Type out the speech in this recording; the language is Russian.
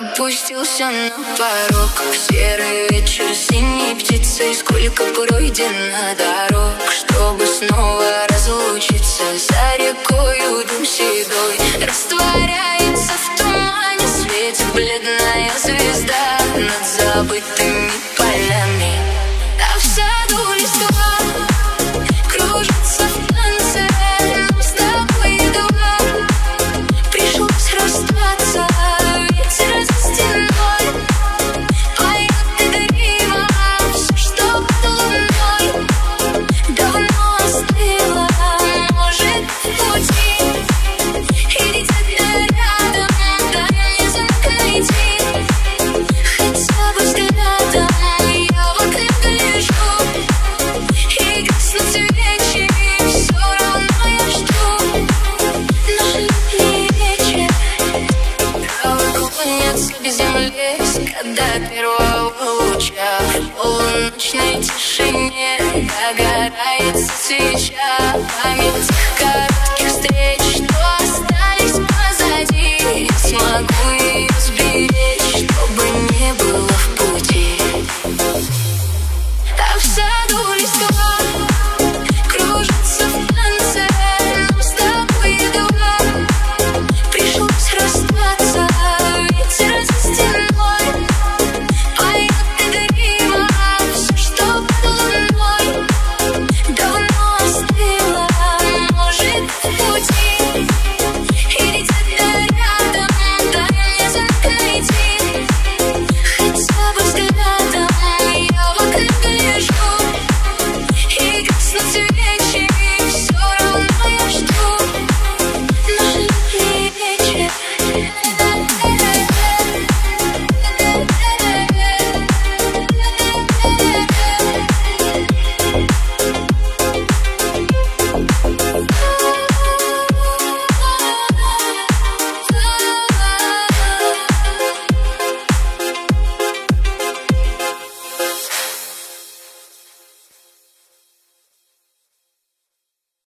опустился на порог. В серый вечер синей птицей сколько пройдено дорог, чтобы снова разлучиться. За рекою дым седой растворяется в тумане, светит бледная звезда над забытыми полями. А в саду листва кружится в танце, но с тобой едва пришлось расстаться. Ветер за стеной поет игриво, все, что под луной давно остыло. Может, в пути и где-то рядом дай мне знак найти, хотя бы взглядом. Я в окне гляжу и гаснут свечи, все равно я жду наш летний вечер. Травы клонятся к земле, когда первого луча в полуночной тишине догорает свеча. Память коротких